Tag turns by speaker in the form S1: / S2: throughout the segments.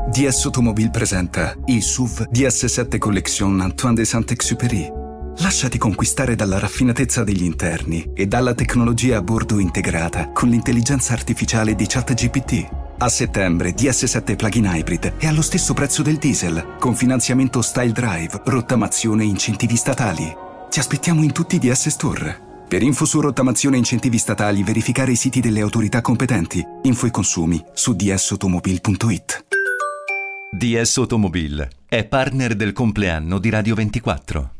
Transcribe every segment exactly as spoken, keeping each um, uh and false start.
S1: D S Automobile presenta i S U V D S sette Collection Antoine de Saint-Exupéry. Lasciati conquistare dalla raffinatezza degli interni e dalla tecnologia a bordo integrata con l'intelligenza artificiale di ChatGPT. A settembre D S sette Plug-in Hybrid è allo stesso prezzo del diesel, con finanziamento Style Drive, rottamazione e incentivi statali. Ti aspettiamo in tutti i D S Store. Per info su rottamazione e incentivi statali, verificare i siti delle autorità competenti. Info e consumi su d s automobile punto i t.
S2: D S Automobile è partner del compleanno di Radio ventiquattro.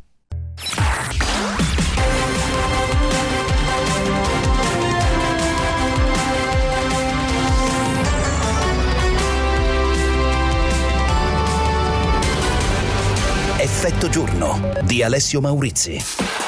S3: Effetto giorno di Alessio Maurizi.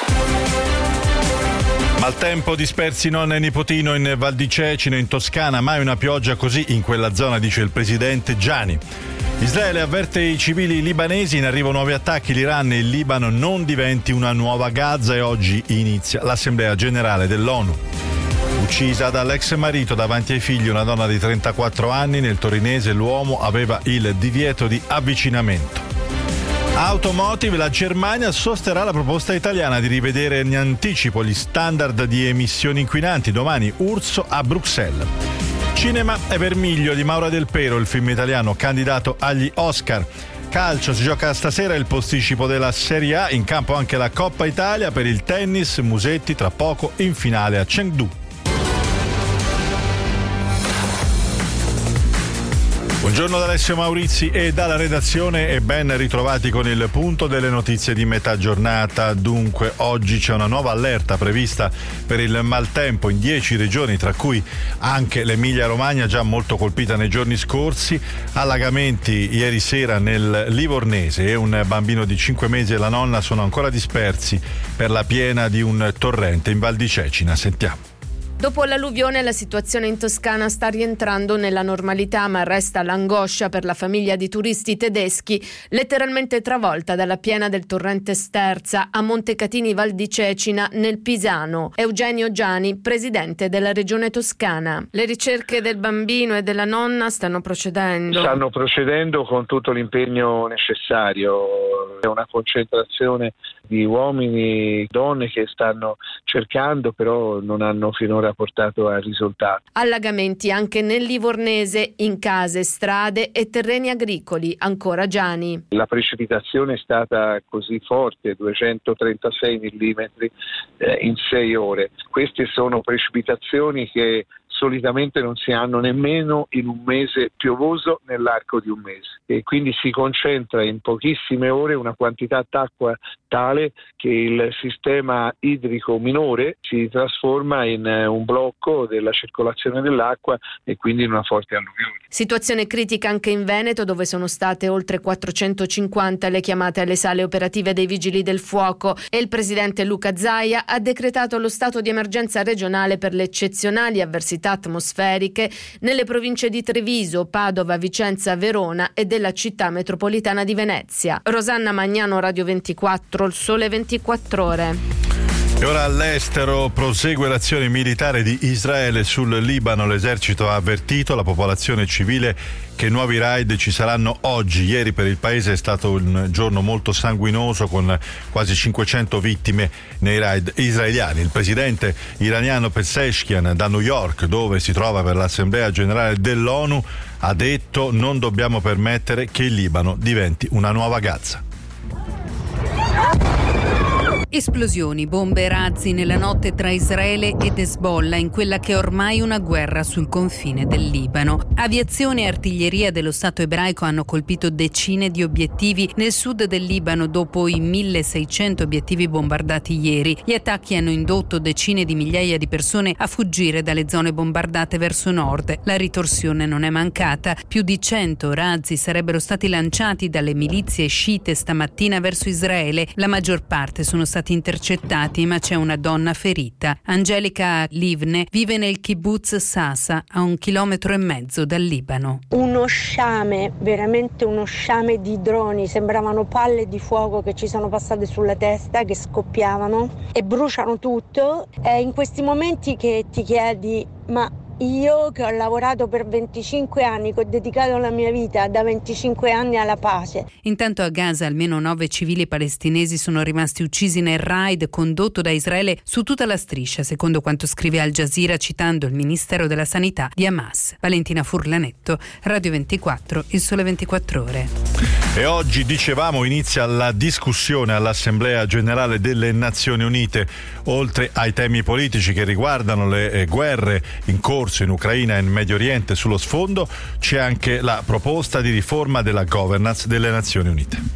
S4: Maltempo, dispersi nonna e nipotino in Val di Cecina, in Toscana. Mai una pioggia così in quella zona, dice il presidente Gianni. Israele avverte i civili libanesi, in arrivo nuovi attacchi, l'Iran e il Libano non diventi una nuova Gaza, e oggi inizia l'Assemblea Generale dell'ONU. Uccisa dall'ex marito davanti ai figli una donna di trentaquattro anni, nel torinese l'uomo aveva il divieto di avvicinamento. Automotive, la Germania sosterrà la proposta italiana di rivedere in anticipo gli standard di emissioni inquinanti. Domani Urso a Bruxelles. Cinema e Vermiglio di Maura Del Pero, il film italiano candidato agli Oscar. Calcio, si gioca stasera il posticipo della Serie A, in campo anche la Coppa Italia. Per il tennis, Musetti tra poco in finale a Chengdu. Buongiorno da Alessio Maurizi e dalla redazione, e ben ritrovati con il punto delle notizie di metà giornata. Dunque, oggi c'è una nuova allerta prevista per il maltempo in dieci regioni, tra cui anche l'Emilia Romagna, già molto colpita nei giorni scorsi. Allagamenti ieri sera nel Livornese, e un bambino di cinque mesi e la nonna sono ancora dispersi per la piena di un torrente in Val di Cecina. Sentiamo.
S5: Dopo l'alluvione la situazione in Toscana sta rientrando nella normalità, ma resta l'angoscia per la famiglia di turisti tedeschi letteralmente travolta dalla piena del torrente Sterza a Montecatini Val di Cecina nel Pisano. Eugenio Giani, presidente della regione toscana. Le ricerche del bambino e della nonna stanno procedendo?
S6: Stanno procedendo con tutto l'impegno necessario. È una concentrazione di uomini, donne che stanno cercando, però non hanno finora portato a risultati.
S5: Allagamenti anche nel Livornese, in case, strade e terreni agricoli. Ancora Giani.
S6: La precipitazione è stata così forte, duecentotrentasei millimetri eh, in sei ore. Queste sono precipitazioni che solitamente non si hanno nemmeno in un mese piovoso, nell'arco di un mese, e quindi si concentra in pochissime ore una quantità d'acqua tale che il sistema idrico minore si trasforma in un blocco della circolazione dell'acqua e quindi in una forte alluvione.
S5: Situazione critica anche in Veneto, dove sono state oltre quattrocentocinquanta le chiamate alle sale operative dei vigili del fuoco, e il presidente Luca Zaia ha decretato lo stato di emergenza regionale per le eccezionali avversità atmosferiche nelle province di Treviso, Padova, Vicenza, Verona e della città metropolitana di Venezia. Rosanna Magnano, Radio ventiquattro, il Sole ventiquattro Ore.
S4: E ora all'estero prosegue l'azione militare di Israele sul Libano. L'esercito ha avvertito la popolazione civile che nuovi raid ci saranno oggi. Ieri per il paese è stato un giorno molto sanguinoso, con quasi cinquecento vittime nei raid israeliani. Il presidente iraniano Pezeshkian, da New York, dove si trova per l'Assemblea Generale dell'ONU, ha detto: non dobbiamo permettere che il Libano diventi una nuova Gaza.
S7: Esplosioni, bombe e razzi nella notte tra Israele ed Hezbollah, in quella che è ormai una guerra sul confine del Libano. Aviazione e artiglieria dello Stato ebraico hanno colpito decine di obiettivi nel sud del Libano dopo i milleseicento obiettivi bombardati ieri. Gli attacchi hanno indotto decine di migliaia di persone a fuggire dalle zone bombardate verso nord. La ritorsione non è mancata. Più di cento razzi sarebbero stati lanciati dalle milizie sciite stamattina verso Israele. La maggior parte sono stati intercettati, ma c'è una donna ferita. Angelica Livne vive nel kibbutz Sasa, a un chilometro e mezzo dal Libano.
S8: Uno sciame, veramente uno sciame di droni, sembravano palle di fuoco che ci sono passate sulla testa, che scoppiavano e bruciano tutto. È in questi momenti che ti chiedi: ma Io che ho lavorato per venticinque anni, che ho dedicato la mia vita da venticinque anni alla pace.
S7: Intanto a Gaza almeno nove civili palestinesi sono rimasti uccisi nel raid condotto da Israele su tutta la striscia, secondo quanto scrive Al Jazeera citando il Ministero della Sanità di Hamas. Valentina Furlanetto, Radio ventiquattro, Il Sole ventiquattro Ore.
S4: E oggi, dicevamo, inizia la discussione all'Assemblea Generale delle Nazioni Unite. Oltre ai temi politici che riguardano le eh, guerre in corso in Ucraina e in Medio Oriente sullo sfondo, c'è anche la proposta di riforma della governance delle Nazioni Unite.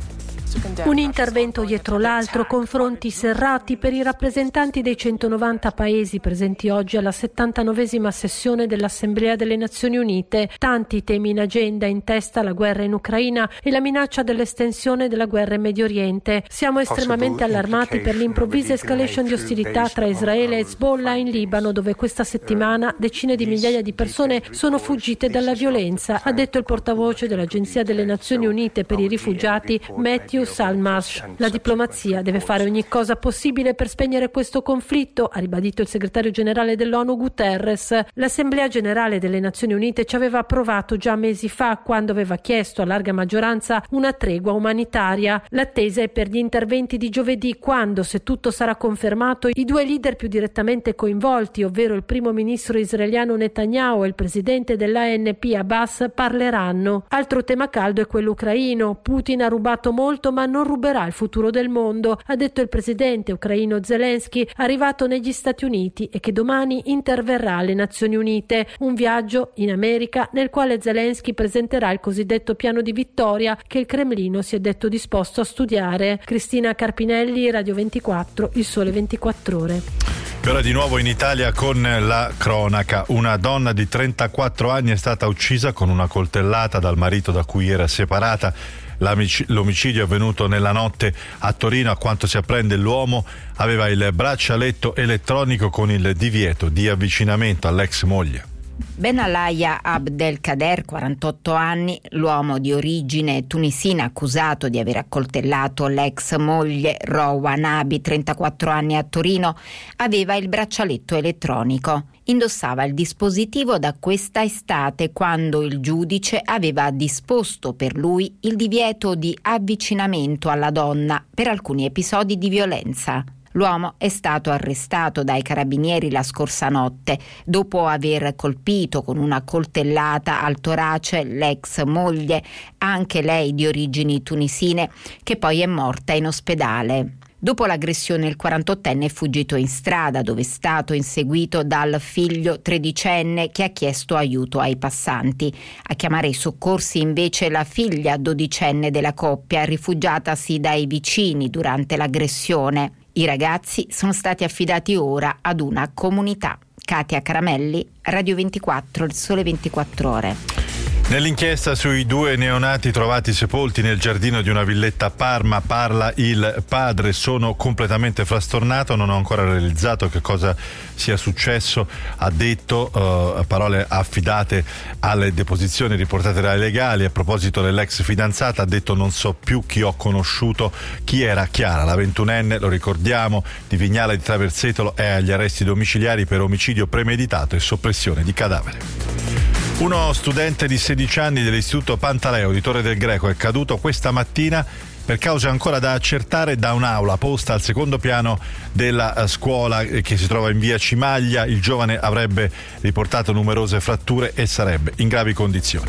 S9: Un intervento dietro l'altro, confronti serrati per i rappresentanti dei centonovanta paesi presenti oggi alla settantanovesima sessione dell'Assemblea delle Nazioni Unite. Tanti temi in agenda, in testa la guerra in Ucraina e la minaccia dell'estensione della guerra in Medio Oriente. Siamo estremamente allarmati per l'improvvisa escalation di ostilità tra Israele e Hezbollah in Libano, dove questa settimana decine di migliaia di persone sono fuggite dalla violenza, ha detto il portavoce dell'Agenzia delle Nazioni Unite per i rifugiati Matthew Salmarsh. La diplomazia deve fare ogni cosa possibile per spegnere questo conflitto, ha ribadito il segretario generale dell'ONU Guterres. L'Assemblea Generale delle Nazioni Unite ci aveva approvato già mesi fa, quando aveva chiesto a larga maggioranza una tregua umanitaria. L'attesa è per gli interventi di giovedì, quando, se tutto sarà confermato, i due leader più direttamente coinvolti, ovvero il primo ministro israeliano Netanyahu e il presidente dell'A N P Abbas, parleranno. Altro tema caldo è quello ucraino. Putin ha rubato molto, ma non ruberà il futuro del mondo, ha detto il presidente ucraino Zelensky, arrivato negli Stati Uniti e che domani interverrà alle Nazioni Unite. Un viaggio in America nel quale Zelensky presenterà il cosiddetto piano di vittoria che il Cremlino si è detto disposto a studiare. Cristina Carpinelli, Radio ventiquattro, Il Sole ventiquattro Ore.
S4: E ora di nuovo in Italia con la cronaca. Una donna di trentaquattro anni è stata uccisa con una coltellata dal marito da cui era separata. L'omicidio è avvenuto nella notte a Torino. A quanto si apprende, l'uomo aveva il braccialetto elettronico con il divieto di avvicinamento all'ex moglie.
S10: Benalaya Abdelkader, quarantotto anni, l'uomo di origine tunisina accusato di aver accoltellato l'ex moglie Rowa Nabi, trentaquattro anni, a Torino, aveva il braccialetto elettronico. Indossava il dispositivo da questa estate, quando il giudice aveva disposto per lui il divieto di avvicinamento alla donna per alcuni episodi di violenza. L'uomo è stato arrestato dai carabinieri la scorsa notte dopo aver colpito con una coltellata al torace l'ex moglie, anche lei di origini tunisine, che poi è morta in ospedale. Dopo l'aggressione il quarantottenne è fuggito in strada, dove è stato inseguito dal figlio tredicenne che ha chiesto aiuto ai passanti. A chiamare i soccorsi invece la figlia dodicenne della coppia, rifugiatasi dai vicini durante l'aggressione. I ragazzi sono stati affidati ora ad una comunità. Katia Caramelli, Radio ventiquattro, Il Sole ventiquattro Ore.
S4: Nell'inchiesta sui due neonati trovati sepolti nel giardino di una villetta a Parma parla il padre. Sono completamente frastornato, non ho ancora realizzato che cosa sia successo, ha detto, uh, parole affidate alle deposizioni riportate dai legali. A proposito dell'ex fidanzata ha detto: non so più chi ho conosciuto. Chi era? Chiara, la ventunenne, lo ricordiamo, di Vignale di Traversetolo, è agli arresti domiciliari per omicidio premeditato e soppressione di cadavere. Uno studente di sedici anni dell'Istituto Pantaleo di Torre del Greco è caduto questa mattina per cause ancora da accertare da un'aula posta al secondo piano della scuola che si trova in via Cimaglia. Il giovane avrebbe riportato numerose fratture e sarebbe in gravi condizioni.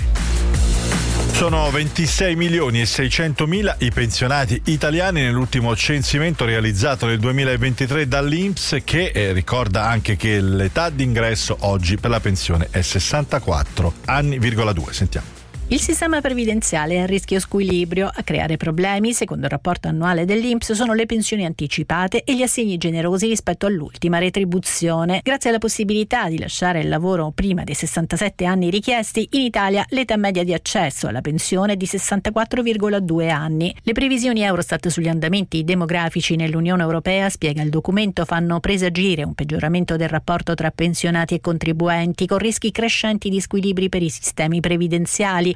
S4: Sono ventisei milioni e seicentomila i pensionati italiani nell'ultimo censimento realizzato nel duemilaventitré dall'I N P S, che eh, ricorda anche che l'età d'ingresso oggi per la pensione è sessantaquattro anni virgola due. Sentiamo.
S11: Il sistema previdenziale è a rischio squilibrio. A creare problemi, secondo il rapporto annuale dell'I N P S, sono le pensioni anticipate e gli assegni generosi rispetto all'ultima retribuzione. Grazie alla possibilità di lasciare il lavoro prima dei sessantasette anni richiesti, in Italia l'età media di accesso alla pensione è di sessantaquattro virgola due anni. Le previsioni Eurostat sugli andamenti demografici nell'Unione Europea, spiega il documento, fanno presagire un peggioramento del rapporto tra pensionati e contribuenti, con rischi crescenti di squilibri per i sistemi previdenziali.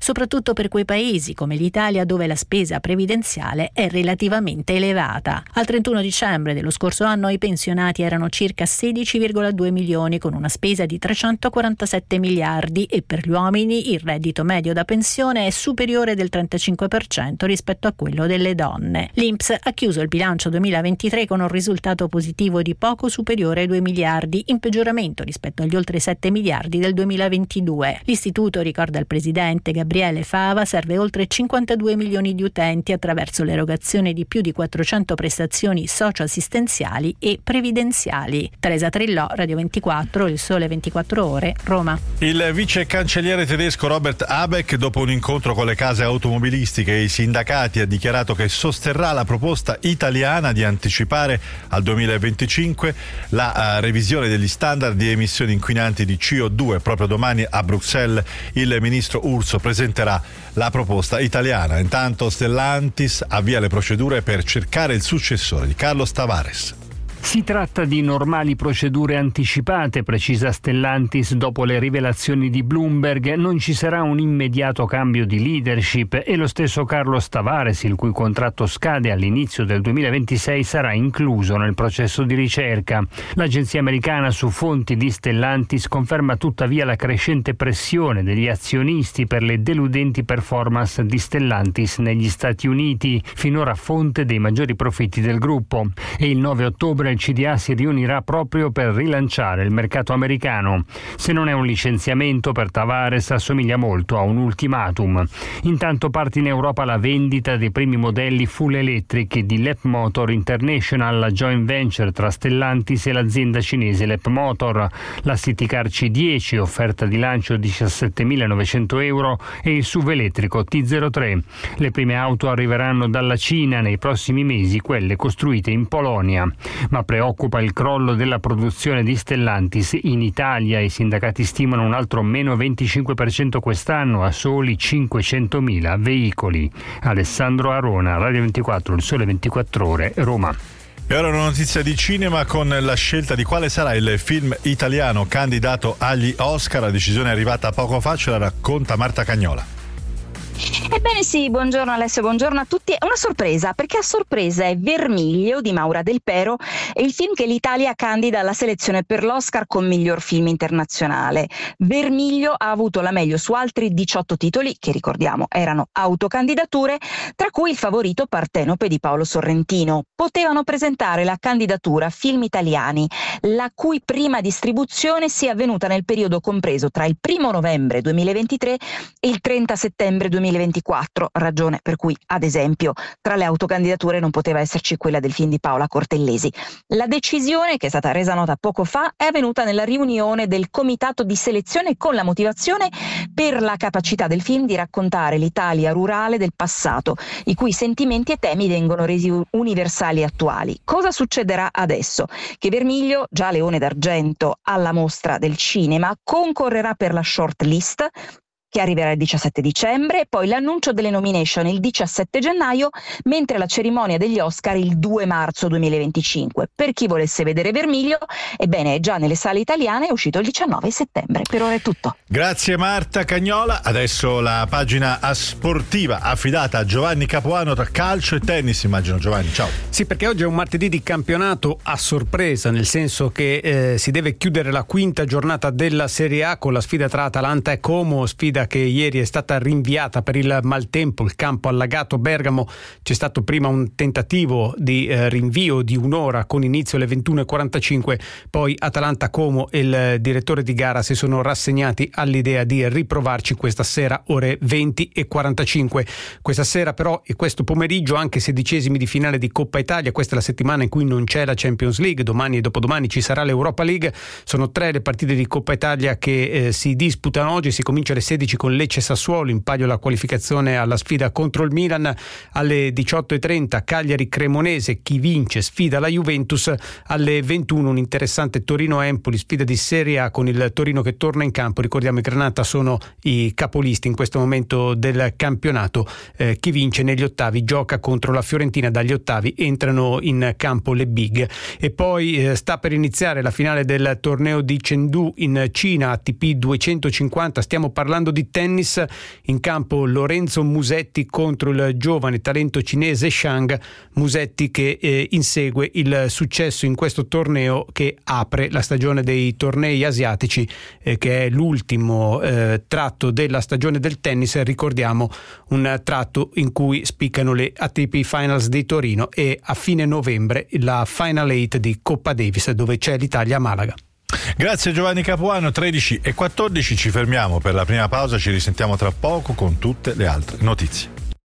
S11: soprattutto per quei paesi come l'Italia dove la spesa previdenziale è relativamente elevata. Al trentuno dicembre dello scorso anno i pensionati erano circa sedici virgola due milioni con una spesa di trecentoquarantasette miliardi e per gli uomini il reddito medio da pensione è superiore del trentacinque per cento rispetto a quello delle donne. L'I N P S ha chiuso il bilancio duemilaventitré con un risultato positivo di poco superiore ai due miliardi, in peggioramento rispetto agli oltre sette miliardi del duemilaventidue. L'istituto, ricorda il presidente Gabriele Fava, serve oltre cinquantadue milioni di utenti attraverso l'erogazione di più di quattrocento prestazioni socio-assistenziali e previdenziali. Teresa Trillò, Radio ventiquattro, Il Sole ventiquattro Ore, Roma.
S4: Il vice cancelliere tedesco Robert Habeck, dopo un incontro con le case automobilistiche e i sindacati, ha dichiarato che sosterrà la proposta italiana di anticipare al duemilaventicinque la uh, revisione degli standard di emissioni inquinanti di C O due. Proprio domani a Bruxelles il ministro Urso presenterà la proposta italiana. Intanto Stellantis avvia le procedure per cercare il successore di Carlos Tavares.
S12: Si tratta di normali procedure anticipate, precisa Stellantis. Dopo le rivelazioni di Bloomberg non ci sarà un immediato cambio di leadership e lo stesso Carlos Tavares, il cui contratto scade all'inizio del duemilaventisei, sarà incluso nel processo di ricerca. L'agenzia americana su fonti di Stellantis conferma tuttavia la crescente pressione degli azionisti per le deludenti performance di Stellantis negli Stati Uniti, finora fonte dei maggiori profitti del gruppo. E il nove ottobre il C D A si riunirà proprio per rilanciare il mercato americano. Se non è un licenziamento, per Tavares assomiglia molto a un ultimatum. Intanto parte in Europa la vendita dei primi modelli full electric di Leapmotor International, la joint venture tra Stellantis e l'azienda cinese Leapmotor. La City Car C dieci, offerta di lancio diciassettemilanovecento euro, e il S U V elettrico T zero tre. Le prime auto arriveranno dalla Cina nei prossimi mesi, quelle costruite in Polonia. Ma preoccupa il crollo della produzione di Stellantis in Italia. I sindacati stimano un altro meno venticinque per cento quest'anno a soli cinquecentomila veicoli. Alessandro Arona, Radio ventiquattro, Il Sole ventiquattro Ore, Roma.
S4: E ora una notizia di cinema con la scelta di quale sarà il film italiano candidato agli Oscar. La decisione è arrivata poco fa, ce la racconta Marta Cagnola.
S13: Ebbene sì, buongiorno Alessio, buongiorno a tutti. È una sorpresa, perché a sorpresa è Vermiglio di Maura Del Pero, è il film che l'Italia candida alla selezione per l'Oscar con miglior film internazionale. Vermiglio ha avuto la meglio su altri diciotto titoli, che ricordiamo erano autocandidature, tra cui il favorito Partenope di Paolo Sorrentino. Potevano presentare la candidatura film italiani, la cui prima distribuzione sia avvenuta nel periodo compreso tra il primo novembre duemilaventitré e il trenta settembre duemilaventiquattro, ragione per cui, ad esempio, tra le autocandidature non poteva esserci quella del film di Paola Cortellesi. La decisione, che è stata resa nota poco fa, è avvenuta nella riunione del comitato di selezione con la motivazione per la capacità del film di raccontare l'Italia rurale del passato, i cui sentimenti e temi vengono resi universali e attuali. Cosa succederà adesso? Che Vermiglio, già Leone d'Argento alla Mostra del Cinema, concorrerà per la short list, che arriverà il diciassette dicembre, poi l'annuncio delle nomination il diciassette gennaio, mentre la cerimonia degli Oscar il due marzo duemilaventicinque. Per chi volesse vedere Vermiglio, ebbene, è già nelle sale italiane, è uscito il diciannove settembre. Per ora è tutto.
S4: Grazie Marta Cagnola. Adesso la pagina sportiva affidata a Giovanni Capuano tra calcio e tennis, immagino. Giovanni, ciao.
S14: Sì, perché oggi è un martedì di campionato a sorpresa, nel senso che eh, si deve chiudere la quinta giornata della Serie A con la sfida tra Atalanta e Como, sfida che ieri è stata rinviata per il maltempo, il campo allagato. Bergamo, c'è stato prima un tentativo di eh, rinvio di un'ora con inizio alle ventuno e quarantacinque, poi Atalanta Como e il direttore di gara si sono rassegnati all'idea di riprovarci questa sera ore venti e quarantacinque. Questa sera però e questo pomeriggio anche sedicesimi di finale di Coppa Italia. Questa è la settimana in cui non c'è la Champions League, domani e dopodomani ci sarà l'Europa League. Sono tre le partite di Coppa Italia che eh, si disputano oggi. Si comincia alle sedici con Lecce Sassuolo, in palio la qualificazione alla sfida contro il Milan. Alle diciotto e trenta Cagliari Cremonese, chi vince sfida la Juventus. Alle ventuno un interessante Torino Empoli, sfida di Serie A con il Torino che torna in campo. Ricordiamo i Granata sono i capolisti in questo momento del campionato. Eh, chi vince negli ottavi gioca contro la Fiorentina, dagli ottavi entrano in campo le big. E poi eh, sta per iniziare la finale del torneo di Chengdu in Cina, A T P duecentocinquanta. Stiamo parlando di di tennis. In campo Lorenzo Musetti contro il giovane talento cinese Shang. Musetti che eh, insegue il successo in questo torneo che apre la stagione dei tornei asiatici, eh, che è l'ultimo eh, tratto della stagione del tennis. Ricordiamo un tratto in cui spiccano le A T P Finals di Torino e a fine novembre la Final Eight di Coppa Davis, dove c'è l'Italia a Malaga.
S4: Grazie Giovanni Capuano. Tredici e quattordici, ci fermiamo per la prima pausa, ci risentiamo tra poco con tutte le altre notizie.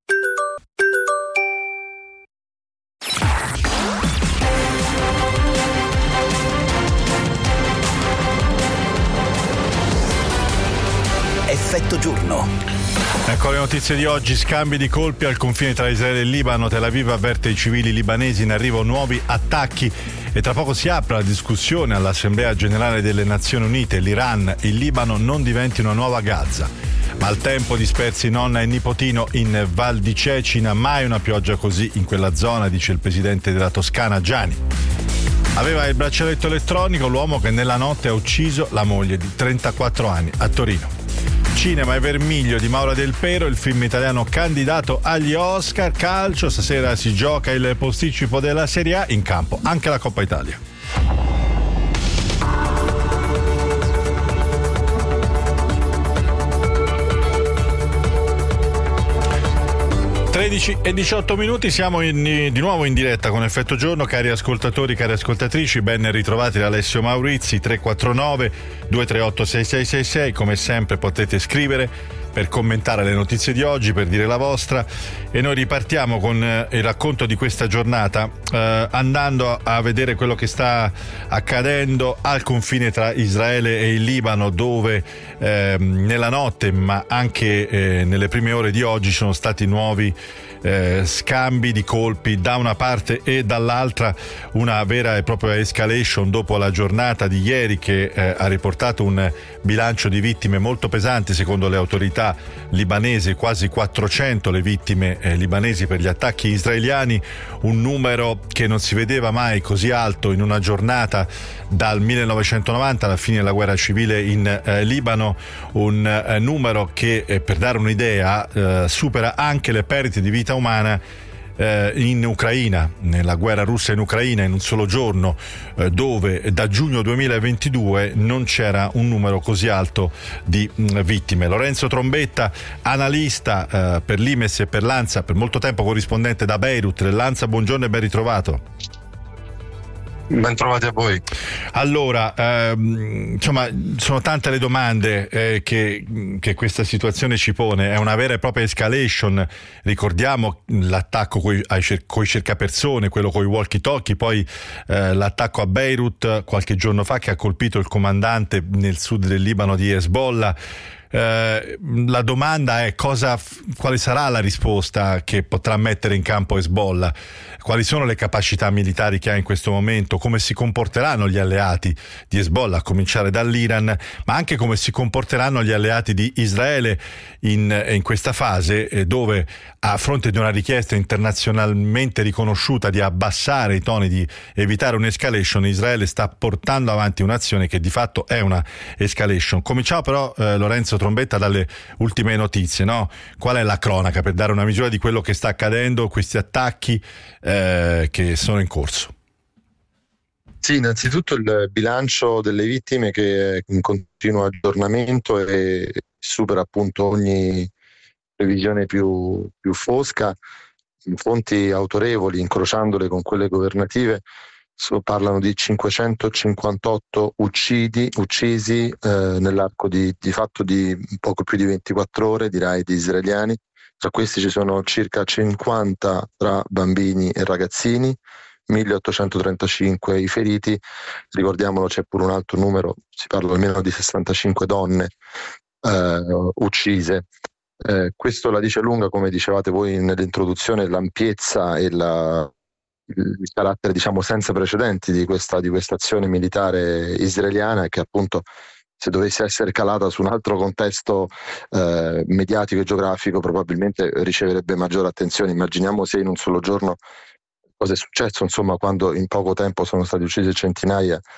S3: Effetto giorno.
S4: Ecco le notizie di oggi. Scambi di colpi al confine tra Israele e Libano. Tel Aviv avverte i civili libanesi, in arrivo nuovi attacchi e tra poco si apre la discussione all'Assemblea Generale delle Nazioni Unite. L'Iran e il Libano non diventi una nuova Gaza. Maltempo, dispersi nonna e nipotino in Val di Cecina. Mai una pioggia così in quella zona, dice il presidente della Toscana Giani. Aveva il braccialetto elettronico l'uomo che nella notte ha ucciso la moglie di trentaquattro anni a Torino. Cinema e Vermiglio di Maura Del Pero, il film italiano candidato agli Oscar. Calcio, stasera si gioca il posticipo della Serie A, in campo anche la Coppa Italia. tredici e diciotto minuti, siamo in, di nuovo in diretta con Effetto Giorno. Cari ascoltatori, cari ascoltatrici, ben ritrovati da Alessio Maurizi. Tre quattro nove due tre otto sei sei sei sei. Come sempre potete scrivere per commentare le notizie di oggi, per dire la vostra, e noi ripartiamo con eh, il racconto di questa giornata, eh, andando a, a vedere quello che sta accadendo al confine tra Israele e il Libano, dove eh, nella notte ma anche eh, nelle prime ore di oggi sono stati nuovi eh, scambi di colpi da una parte e dall'altra, una vera e propria escalation dopo la giornata di ieri che eh, ha riportato un bilancio di vittime molto pesante secondo le autorità libanesi, quasi quattrocento le vittime eh, libanesi per gli attacchi israeliani, un numero che non si vedeva mai così alto in una giornata dal millenovecentonovanta, alla fine della guerra civile in eh, Libano, un eh, numero che eh, per dare un'idea eh, supera anche le perdite di vita umana Eh, in Ucraina, nella guerra russa in Ucraina, in un solo giorno, eh, dove da giugno duemilaventidue non c'era un numero così alto di mh, vittime. Lorenzo Trombetta, analista eh, per l'I M E S e per l'ANSA, per molto tempo corrispondente da Beirut dell'ANSA, buongiorno e ben ritrovato.
S15: Ben trovati a voi.
S4: Allora, ehm, insomma, sono tante le domande eh, che, che questa situazione ci pone. È una vera e propria escalation. Ricordiamo l'attacco coi, ai, coi cercapersone, quello coi walkie-talkie, poi eh, l'attacco a Beirut qualche giorno fa che ha colpito il comandante nel sud del Libano di Hezbollah. Eh, la domanda è cosa, quale sarà la risposta che potrà mettere in campo Hezbollah, quali sono le capacità militari che ha in questo momento, come si comporteranno gli alleati di Hezbollah, a cominciare dall'Iran, ma anche come si comporteranno gli alleati di Israele in, in questa fase eh, dove, a fronte di una richiesta internazionalmente riconosciuta di abbassare i toni, di evitare un'escalation, Israele sta portando avanti un'azione che di fatto è una escalation. Cominciamo però, eh, Lorenzo Trombetta, dalle ultime notizie, no? Qual è la cronaca per dare una misura di quello che sta accadendo, questi attacchi eh, che sono in corso?
S15: Sì, innanzitutto il bilancio delle vittime che è in continuo aggiornamento e supera appunto ogni previsione più, più fosca. Fonti autorevoli, incrociandole con quelle governative, So, parlano di cinquecentocinquantotto uccidi, uccisi eh, nell'arco di, di fatto di poco più di ventiquattro ore di raid israeliani. Tra questi ci sono circa cinquanta tra bambini e ragazzini, milleottocentotrentacinque i feriti. Ricordiamolo, c'è pure un altro numero, si parla almeno di sessantacinque donne eh, uccise. Eh, questo la dice lunga, come dicevate voi nell'introduzione, l'ampiezza e la il carattere, diciamo, senza precedenti di questa di questa azione militare israeliana, che appunto, se dovesse essere calata su un altro contesto eh, mediatico e geografico, probabilmente riceverebbe maggiore attenzione. Immaginiamo se in un solo giorno cosa è successo, insomma, quando in poco tempo sono stati uccisi centinaia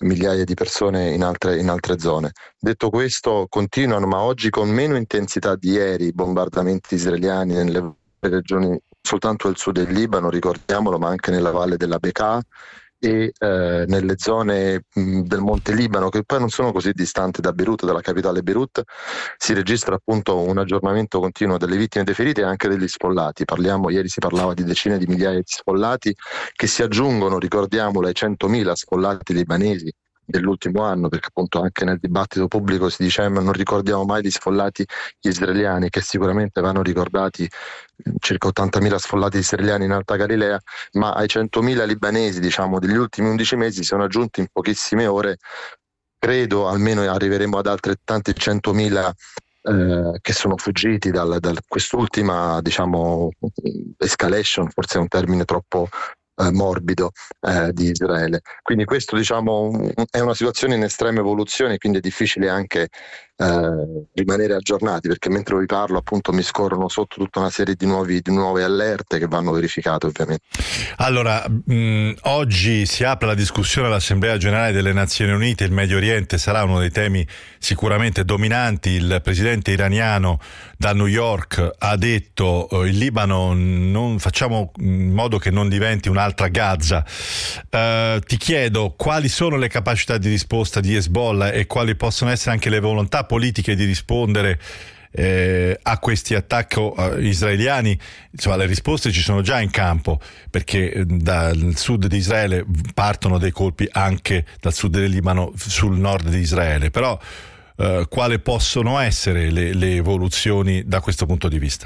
S15: migliaia di persone in altre, in altre zone. Detto questo, continuano, ma oggi con meno intensità di ieri, i bombardamenti israeliani nelle regioni soltanto del sud del Libano, ricordiamolo, ma anche nella valle della Bekaa e eh, nelle zone mh, del Monte Libano, che poi non sono così distanti da Beirut, dalla capitale Beirut. Si registra appunto un aggiornamento continuo delle vittime e dei feriti e anche degli sfollati. Parliamo, ieri si parlava di decine di migliaia di sfollati che si aggiungono, ricordiamolo, ai centomila sfollati libanesi dell'ultimo anno, perché appunto anche nel dibattito pubblico si dice ma non ricordiamo mai gli sfollati israeliani, che sicuramente vanno ricordati, circa ottantamila sfollati israeliani in Alta Galilea, ma ai centomila libanesi, diciamo, degli ultimi undici mesi sono aggiunti in pochissime ore, credo almeno arriveremo ad altrettanti centomila eh, che sono fuggiti da quest'ultima, diciamo, escalation, forse è un termine troppo Eh, morbido eh, di Israele. Quindi questo, diciamo, è una situazione in estrema evoluzione, quindi è difficile anche eh, rimanere aggiornati, perché mentre vi parlo appunto mi scorrono sotto tutta una serie di, nuovi, di nuove allerte che vanno verificate ovviamente.
S4: Allora, mh, oggi si apre la discussione all'Assemblea Generale delle Nazioni Unite, il Medio Oriente sarà uno dei temi sicuramente dominanti. Il presidente iraniano da New York ha detto eh, il Libano non facciamo in modo che non diventi un'altra Gaza. Uh, ti chiedo quali sono le capacità di risposta di Hezbollah e quali possono essere anche le volontà politiche di rispondere eh, a questi attacchi uh, israeliani. Insomma, le risposte ci sono già in campo, perché dal sud di Israele partono dei colpi anche dal sud del Libano sul nord di Israele, però uh, quali possono essere le, le evoluzioni da questo punto di vista?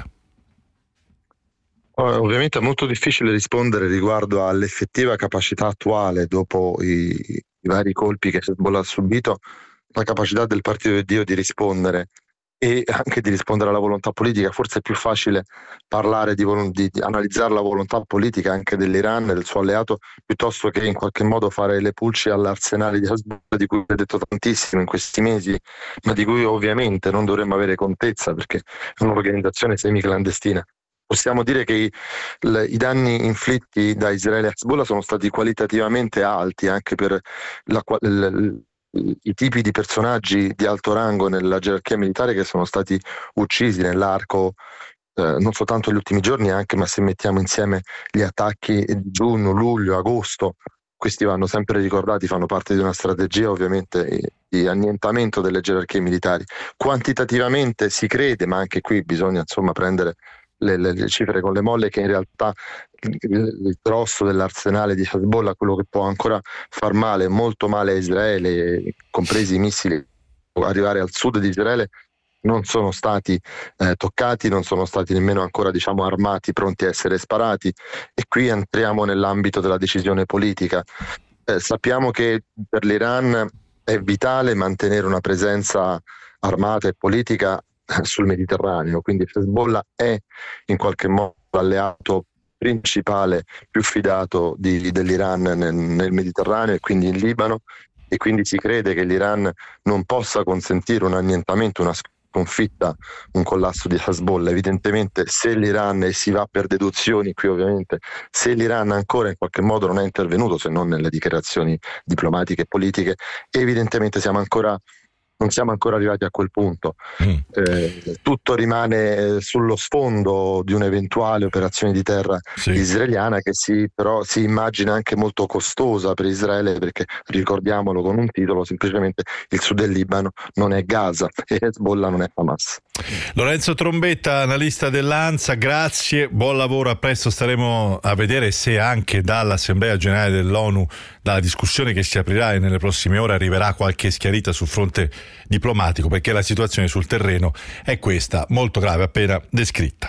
S15: Ovviamente è molto difficile rispondere riguardo all'effettiva capacità attuale, dopo i, i vari colpi che Hezbollah ha subito, la capacità del Partito di Dio di rispondere e anche di rispondere alla volontà politica. Forse è più facile parlare di, di, di analizzare la volontà politica anche dell'Iran e del suo alleato, piuttosto che in qualche modo fare le pulci all'arsenale di Hezbollah, di cui ho detto tantissimo in questi mesi, ma di cui ovviamente non dovremmo avere contezza, perché è un'organizzazione semiclandestina. Possiamo dire che i, le, i danni inflitti da Israele e Hezbollah sono stati qualitativamente alti anche per la, l, l, i tipi di personaggi di alto rango nella gerarchia militare che sono stati uccisi nell'arco eh, non soltanto degli ultimi giorni, anche, ma se mettiamo insieme gli attacchi di giugno, luglio, agosto, questi vanno sempre ricordati, fanno parte di una strategia ovviamente di annientamento delle gerarchie militari. Quantitativamente si crede, ma anche qui bisogna insomma prendere Le, le, le cifre con le molle, che in realtà il, il grosso dell'arsenale di Hezbollah, quello che può ancora far male, molto male a Israele, compresi i missili arrivare al sud di Israele, non sono stati eh, toccati, non sono stati nemmeno ancora, diciamo, armati, pronti a essere sparati. E qui entriamo nell'ambito della decisione politica. Eh, sappiamo che per l'Iran è vitale mantenere una presenza armata e politica sul Mediterraneo, quindi Hezbollah è in qualche modo l'alleato principale, più fidato di, dell'Iran nel, nel Mediterraneo e quindi in Libano, e quindi si crede che l'Iran non possa consentire un annientamento, una sconfitta, un collasso di Hezbollah. Evidentemente se l'Iran, e si va per deduzioni qui ovviamente, se l'Iran ancora in qualche modo non è intervenuto, se non nelle dichiarazioni diplomatiche e politiche, evidentemente siamo ancora non siamo ancora arrivati a quel punto. Mm. Eh, tutto rimane sullo sfondo di un'eventuale operazione di terra sì. israeliana, che si, però si immagina anche molto costosa per Israele, perché ricordiamolo con un titolo, semplicemente il sud del Libano non è Gaza e Hezbollah non è Hamas.
S4: Lorenzo Trombetta, analista dell'ANSA, grazie, buon lavoro, a presto. Staremo a vedere se anche dall'Assemblea Generale dell'ONU, dalla discussione che si aprirà e nelle prossime ore, arriverà qualche schiarita sul fronte diplomatico, perché la situazione sul terreno è questa, molto grave, appena descritta.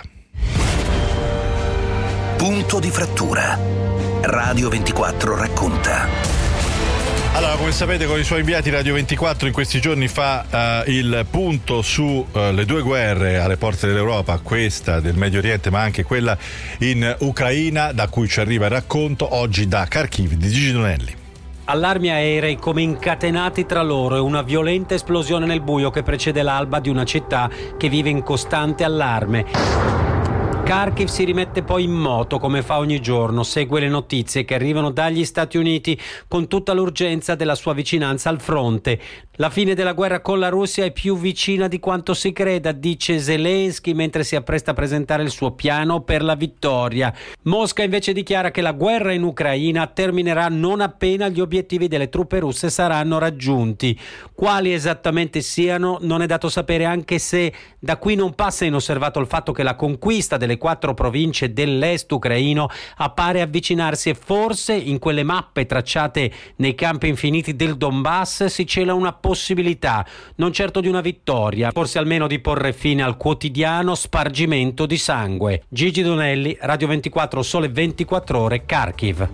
S3: Punto di frattura. Radio ventiquattro racconta.
S4: Allora, come sapete, con i suoi inviati Radio ventiquattro in questi giorni fa uh, il punto su uh, le due guerre alle porte dell'Europa, questa del Medio Oriente ma anche quella in Ucraina, da cui ci arriva il racconto oggi da Kharkiv di Gigi Donelli.
S16: Allarmi aerei come incatenati tra loro e una violenta esplosione nel buio che precede l'alba di una città che vive in costante allarme. Kharkiv si rimette poi in moto come fa ogni giorno, segue le notizie che arrivano dagli Stati Uniti con tutta l'urgenza della sua vicinanza al fronte. La fine della guerra con la Russia è più vicina di quanto si creda, dice Zelensky mentre si appresta a presentare il suo piano per la vittoria. Mosca invece dichiara che la guerra in Ucraina terminerà non appena gli obiettivi delle truppe russe saranno raggiunti. Quali esattamente siano non è dato sapere, anche se da qui non passa inosservato il fatto che la conquista delle quattro province dell'est ucraino appare avvicinarsi e forse in quelle mappe tracciate nei campi infiniti del Donbass si cela una possibilità, non certo di una vittoria, forse almeno di porre fine al quotidiano spargimento di sangue. Gigi Donelli, Radio ventiquattro, Sole ventiquattro Ore, Kharkiv.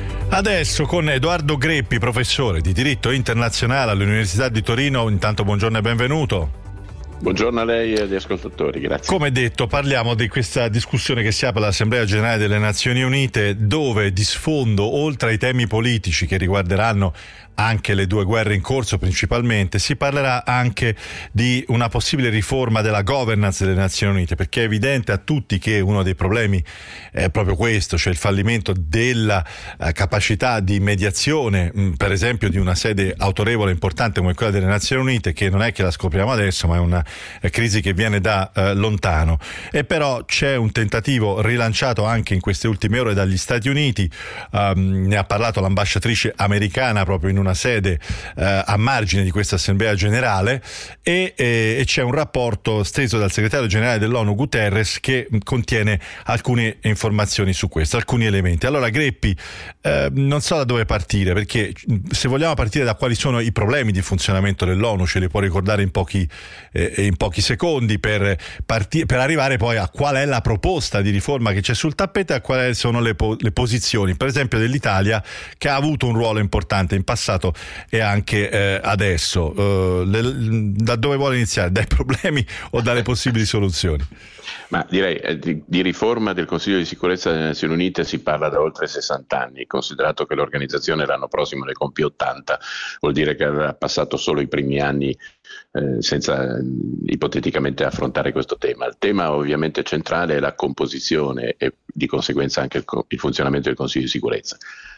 S4: Adesso con Edoardo Greppi, professore di diritto internazionale all'Università di Torino. Intanto buongiorno e benvenuto.
S17: Buongiorno a lei e agli ascoltatori, grazie.
S4: Come detto, parliamo di questa discussione che si apre all'Assemblea Generale delle Nazioni Unite, dove di sfondo, oltre ai temi politici che riguarderanno anche le due guerre in corso principalmente, si parlerà anche di una possibile riforma della governance delle Nazioni Unite, perché è evidente a tutti che uno dei problemi è proprio questo, cioè il fallimento della eh, capacità di mediazione, mh, per esempio di una sede autorevole e importante come quella delle Nazioni Unite, che non è che la scopriamo adesso, ma è una eh, crisi che viene da eh, lontano. E però c'è un tentativo rilanciato anche in queste ultime ore dagli Stati Uniti, um, ne ha parlato l'ambasciatrice americana proprio in una sede eh, a margine di questa assemblea generale, e, e, e c'è un rapporto steso dal segretario generale dell'ONU Guterres che contiene alcune informazioni su questo, alcuni elementi. Allora Greppi, eh, non so da dove partire, perché se vogliamo partire da quali sono i problemi di funzionamento dell'ONU, ce li può ricordare in pochi, eh, in pochi secondi per, parti- per arrivare poi a qual è la proposta di riforma che c'è sul tappeto e a quali sono le, po- le posizioni, per esempio dell'Italia, che ha avuto un ruolo importante in passato e anche eh, adesso. Uh, le, da dove vuole iniziare? Dai problemi o dalle possibili soluzioni?
S17: Ma direi eh, di, di riforma del Consiglio di sicurezza delle Nazioni Unite si parla da oltre sessanta anni, considerato che l'organizzazione l'anno prossimo ne compie ottanta, vuol dire che aveva passato solo i primi anni eh, senza eh, ipoteticamente affrontare questo tema. Il tema ovviamente centrale è la composizione e di conseguenza anche il, il funzionamento del Consiglio di sicurezza,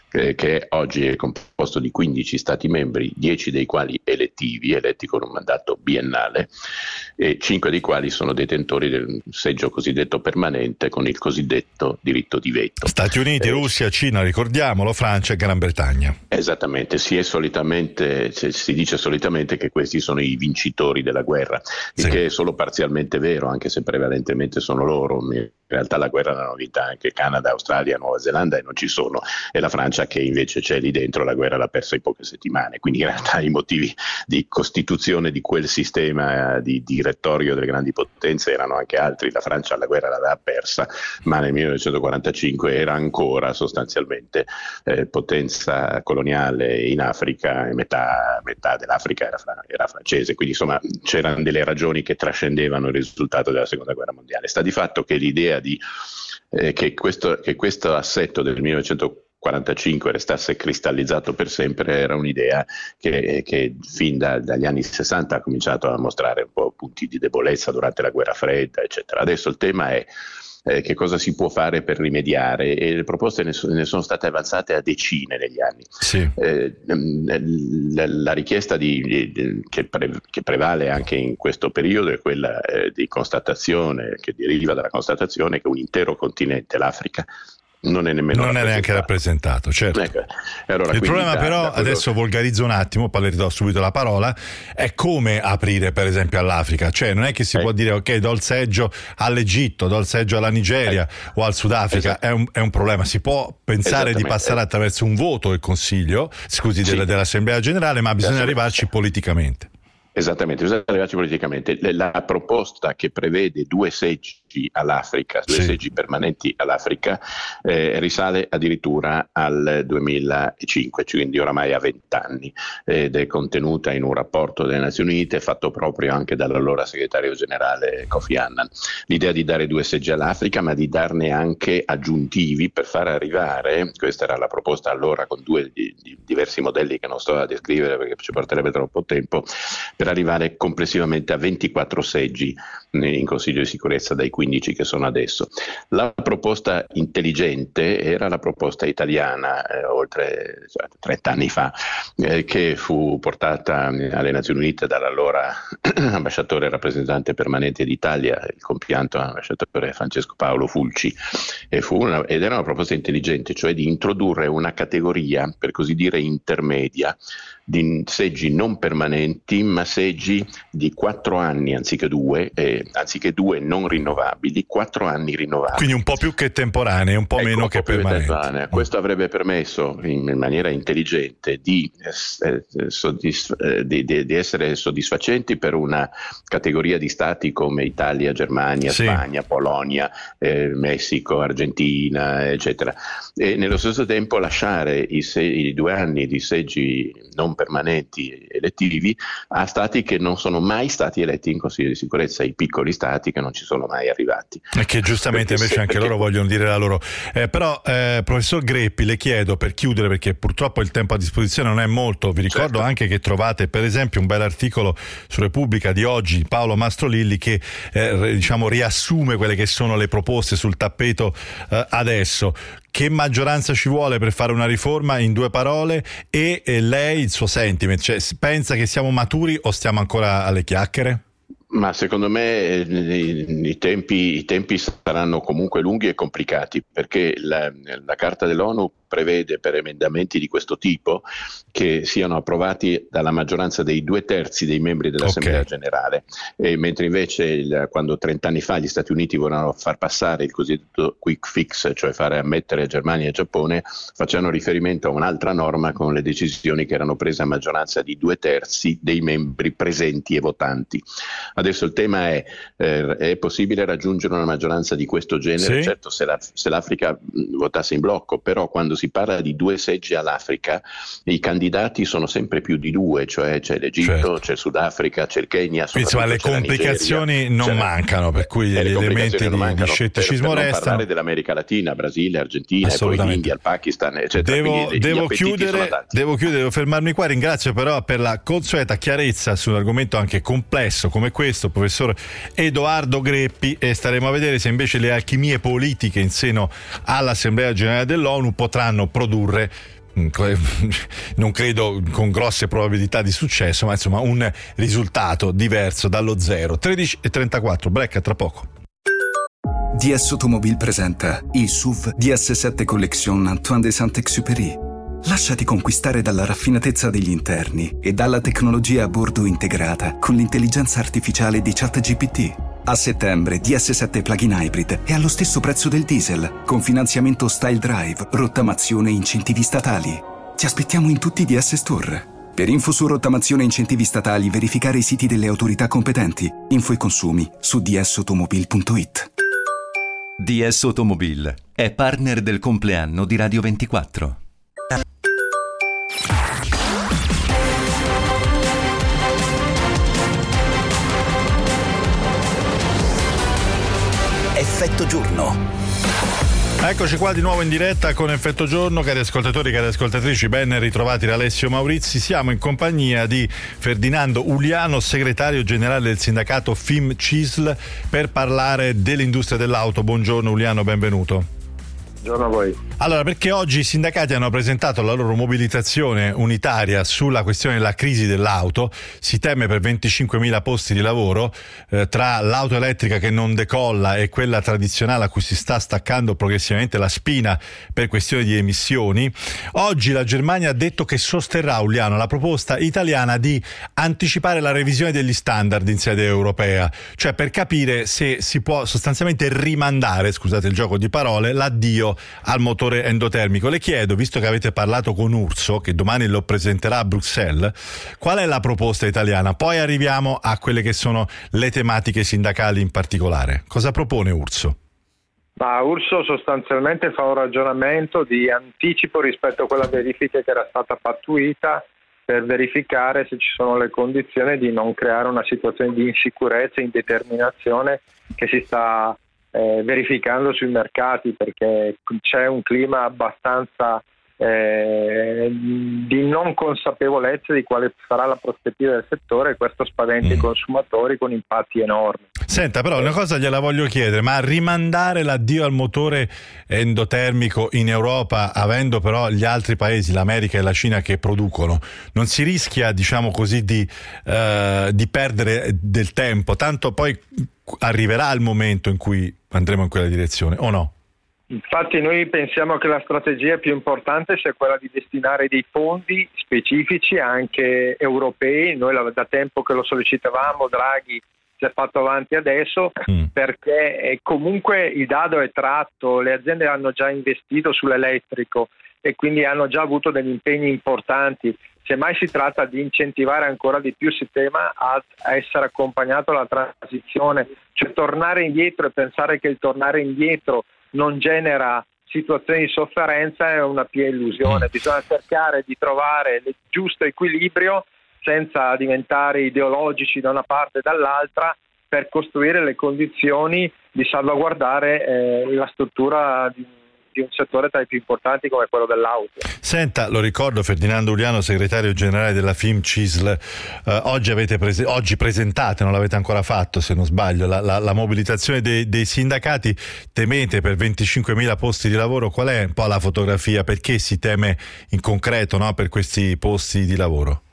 S17: che oggi è composto di quindici Stati membri, dieci dei quali elettivi, eletti con un mandato biennale, e cinque dei quali sono detentori del seggio cosiddetto permanente con il cosiddetto diritto di veto.
S4: Stati Uniti, eh, Russia, Cina, ricordiamolo, Francia e Gran Bretagna.
S17: Esattamente, si, è solitamente, si dice solitamente che questi sono i vincitori della guerra, il sì. che è solo parzialmente vero, anche se prevalentemente sono loro. In realtà la guerra è una novità, anche Canada, Australia, Nuova Zelanda e non ci sono, e la Francia che invece c'è lì dentro la guerra l'ha persa in poche settimane, quindi in realtà i motivi di costituzione di quel sistema di direttorio delle grandi potenze erano anche altri. La Francia la guerra l'aveva persa, ma nel millenovecentoquarantacinque era ancora sostanzialmente eh, potenza coloniale in Africa, e metà, metà dell'Africa era, era francese, quindi insomma c'erano delle ragioni che trascendevano il risultato della seconda guerra mondiale. Sta di fatto che l'idea di eh, che, questo, che questo assetto del millenovecentoquarantacinque restasse cristallizzato per sempre era un'idea che, che fin da, dagli anni sessanta ha cominciato a mostrare un po' punti di debolezza durante la guerra fredda, eccetera. Adesso il tema è Eh, che cosa si può fare per rimediare, e le proposte ne, so, ne sono state avanzate a decine negli anni.
S4: Sì.
S17: Eh, la, la richiesta di, di, che, pre, che prevale anche in questo periodo è quella eh, di constatazione, che deriva dalla constatazione che un intero continente, l'Africa, non è nemmeno
S4: non è neanche rappresentato, certo.
S17: Ecco. Allora,
S4: il problema
S17: da,
S4: però,
S17: da quello...
S4: adesso volgarizzo un attimo, poi le ridò subito la parola, è come aprire per esempio all'Africa, cioè non è che si eh. può dire ok, do il seggio all'Egitto, do il seggio alla Nigeria eh. o al Sudafrica, esatto. è, un, è un problema. Si può pensare di passare attraverso un voto del Consiglio, scusi, sì. della, dell'Assemblea Generale, ma bisogna arrivarci politicamente.
S17: Esattamente, bisogna arrivarci politicamente. La proposta che prevede due seggi all'Africa, due sì. seggi permanenti all'Africa, eh, risale addirittura al duemilacinque, quindi oramai a vent'anni, ed è contenuta in un rapporto delle Nazioni Unite fatto proprio anche dall'allora segretario generale Kofi Annan. L'idea di dare due seggi all'Africa, ma di darne anche aggiuntivi per far arrivare, questa era la proposta allora con due di, di diversi modelli che non sto a descrivere perché ci porterebbe troppo tempo, per arrivare complessivamente a ventiquattro seggi in Consiglio di sicurezza dai quindici che sono adesso. La proposta intelligente era la proposta italiana, eh, oltre cioè, trenta anni fa, eh, che fu portata alle Nazioni Unite dall'allora ambasciatore e rappresentante permanente d'Italia, il compianto ambasciatore Francesco Paolo Fulci, e fu una, ed era una proposta intelligente, cioè di introdurre una categoria, per così dire, intermedia, di seggi non permanenti, ma seggi di quattro anni anziché due, eh, anziché due non rinnovabili, quattro anni rinnovabili.
S4: Quindi un po' più che temporanei, un po' ecco, meno un po che permanenti.
S17: Questo avrebbe permesso in, in maniera intelligente di, eh, soddisf- eh, di, di, di essere soddisfacenti per una categoria di stati come Italia, Germania, sì. Spagna, Polonia, eh, Messico, Argentina, eccetera. E nello stesso tempo lasciare i, se- i due anni di seggi non permanenti elettivi a stati che non sono mai stati eletti in Consiglio di sicurezza, i piccoli stati che non ci sono mai arrivati.
S4: E che giustamente perché invece se, anche perché... loro vogliono dire la loro. Eh, però eh, professor Greppi, le chiedo, per chiudere, perché purtroppo il tempo a disposizione non è molto, vi ricordo certo. anche che trovate per esempio un bel articolo su Repubblica di oggi, Paolo Mastrolilli, che eh, diciamo riassume quelle che sono le proposte sul tappeto eh, adesso. Che maggioranza ci vuole per fare una riforma, in due parole, e eh, lei il suo sentiment, cioè pensa che siamo maturi o stiamo ancora alle chiacchiere?
S17: Ma secondo me i, i, tempi, i tempi saranno comunque lunghi e complicati, perché la, la Carta dell'ONU prevede per emendamenti di questo tipo che siano approvati dalla maggioranza dei due terzi dei membri dell'Assemblea okay. generale, e mentre invece il, quando trent'anni fa gli Stati Uniti volevano far passare il cosiddetto quick fix, cioè fare ammettere Germania e Giappone, facevano riferimento a un'altra norma con le decisioni che erano prese a maggioranza di due terzi dei membri presenti e votanti. Adesso il tema è, eh, è possibile raggiungere una maggioranza di questo genere? Sì. Certo, se, la, se l'Africa votasse in blocco, però quando si parla di due seggi all'Africa, i candidati sono sempre più di due, cioè c'è l'Egitto, certo. c'è il Sudafrica, c'è il Kenya.
S4: Insomma, le complicazioni non c'è, mancano, per cui gli elementi di, mancano, di scetticismo per, per restano. Non parlare
S17: dell'America Latina, Brasile, Argentina, e poi l'India, il Pakistan, eccetera.
S4: Devo,
S17: Quindi,
S4: devo chiudere, devo chiudere, devo fermarmi qua. Ringrazio però per la consueta chiarezza su un argomento anche complesso come questo, professor Edoardo Greppi, e staremo a vedere se invece le alchimie politiche in seno all'Assemblea Generale dell'ONU potranno produrre, non credo con grosse probabilità di successo, ma insomma un risultato diverso dallo zero. tredici e trentaquattro, break a tra poco.
S1: D S Automobile presenta il S U V D S sette Collection Antoine de Saint-Exupéry. Lasciati conquistare dalla raffinatezza degli interni e dalla tecnologia a bordo integrata con l'intelligenza artificiale di ChatGPT. A settembre D S sette Plug-in Hybrid è allo stesso prezzo del diesel, con finanziamento Style Drive, rottamazione e incentivi statali. Ti aspettiamo in tutti i D S Store. Per info su rottamazione e incentivi statali, verificare i siti delle autorità competenti. Info e consumi su d s automobile punto i t.
S2: D S Automobile è partner del compleanno di Radio ventiquattro.
S3: Effetto giorno.
S4: Eccoci qua di nuovo in diretta con Effetto Giorno, cari ascoltatori, cari ascoltatrici, ben ritrovati da Alessio Maurizi. Siamo in compagnia di Ferdinando Uliano, segretario generale del sindacato FIMCISL, per parlare dell'industria dell'auto. Buongiorno Uliano, benvenuto.
S6: Buongiorno a voi.
S4: Allora, perché oggi i sindacati hanno presentato la loro mobilitazione unitaria sulla questione della crisi dell'auto. Si teme per venticinquemila posti di lavoro, eh, tra l'auto elettrica che non decolla e quella tradizionale a cui si sta staccando progressivamente la spina per questioni di emissioni. Oggi la Germania ha detto che sosterrà, Uliano, la proposta italiana di anticipare la revisione degli standard in sede europea, cioè per capire se si può sostanzialmente rimandare, scusate il gioco di parole, l'addio al motore endotermico. Le chiedo, visto che avete parlato con Urso, che domani lo presenterà a Bruxelles, qual è la proposta italiana? Poi arriviamo a quelle che sono le tematiche sindacali in particolare. Cosa propone Urso?
S6: Ma Urso sostanzialmente fa un ragionamento di anticipo rispetto a quella verifica che era stata pattuita, per verificare se ci sono le condizioni di non creare una situazione di insicurezza e indeterminazione che si sta Eh, verificando sui mercati, perché c'è un clima abbastanza eh, di non consapevolezza di quale sarà la prospettiva del settore, e questo spaventa mm. i consumatori con impatti enormi.
S4: Senta, però una cosa gliela voglio chiedere, ma rimandare l'addio al motore endotermico in Europa, avendo però gli altri paesi, l'America e la Cina, che producono, non si rischia, diciamo così, di, eh, di perdere del tempo? Tanto poi arriverà il momento in cui andremo in quella direzione, o no?
S18: Infatti noi pensiamo che la strategia più importante sia quella di destinare dei fondi specifici anche europei. Noi da tempo che lo sollecitavamo, Draghi si è fatto avanti adesso, mm. perché comunque il dado è tratto, le aziende hanno già investito sull'elettrico e quindi hanno già avuto degli impegni importanti. Semmai si tratta di incentivare ancora di più il sistema a essere accompagnato alla transizione, cioè tornare indietro e pensare che il tornare indietro non genera situazioni di sofferenza è una pia illusione. Bisogna cercare di trovare il giusto equilibrio senza diventare ideologici da una parte e dall'altra, per costruire le condizioni di salvaguardare eh, la struttura di, di un settore tra i più importanti come quello dell'auto.
S4: Senta, lo ricordo, Ferdinando Uliano, segretario generale della F I M C I S L, eh, oggi avete prese- oggi presentate, non l'avete ancora fatto se non sbaglio, la, la, la mobilitazione dei, dei sindacati. Temete per venticinquemila posti di lavoro? Qual è un po' la fotografia? Perché si teme in concreto, no, per questi posti di lavoro?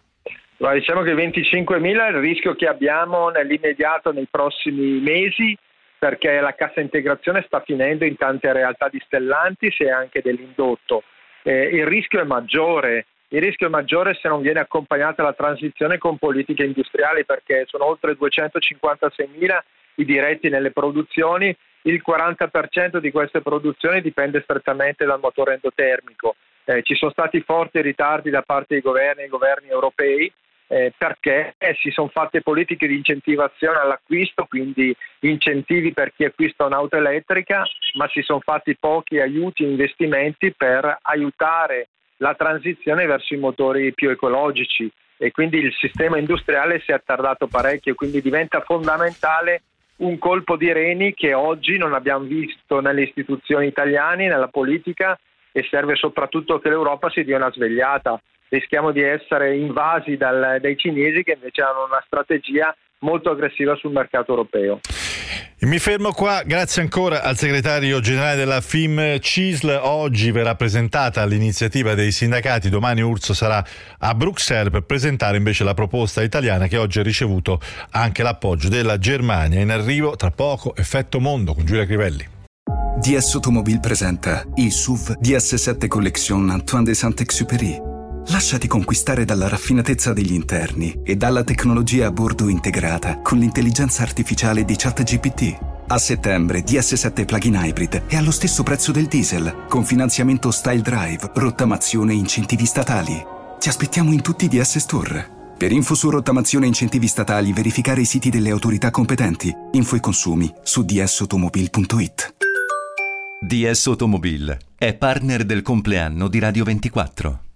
S18: Ma diciamo che venticinquemila è il rischio che abbiamo nell'immediato, nei prossimi mesi, perché la cassa integrazione sta finendo in tante realtà di Stellantis e anche dell'indotto. Eh, il rischio è maggiore, il rischio è maggiore se non viene accompagnata la transizione con politiche industriali, perché sono oltre duecentocinquantaseimila i diretti nelle produzioni, il quaranta per cento di queste produzioni dipende strettamente dal motore endotermico. Eh, ci sono stati forti ritardi da parte dei governi, dei governi europei, Eh, perché eh, si sono fatte politiche di incentivazione all'acquisto, quindi incentivi per chi acquista un'auto elettrica, ma si sono fatti pochi aiuti e investimenti per aiutare la transizione verso i motori più ecologici, e quindi il sistema industriale si è attardato parecchio, quindi diventa fondamentale un colpo di reni che oggi non abbiamo visto nelle istituzioni italiane, nella politica, e serve soprattutto che l'Europa si dia una svegliata. Rischiamo di essere invasi dal, dai cinesi, che invece hanno una strategia molto aggressiva sul mercato europeo.
S4: Mi fermo qua, grazie ancora al segretario generale della F I M C I S L. Oggi verrà presentata l'iniziativa dei sindacati, domani Urso sarà a Bruxelles per presentare invece la proposta italiana, che oggi ha ricevuto anche l'appoggio della Germania. In arrivo tra poco Effetto Mondo con Giulia Crivelli.
S1: D S Automobile presenta il S U V D S sette Collection Antoine de Saint-Exupéry. Lasciati conquistare dalla raffinatezza degli interni e dalla tecnologia a bordo integrata con l'intelligenza artificiale di ChatGPT. A settembre D S sette Plug-in Hybrid è allo stesso prezzo del diesel, con finanziamento Style Drive, rottamazione e incentivi statali. Ti aspettiamo in tutti i D S Store. Per info su rottamazione e incentivi statali, verificare i siti delle autorità competenti. Info e consumi su d s automobile punto i t.
S2: D S Automobile è partner del compleanno di Radio ventiquattro.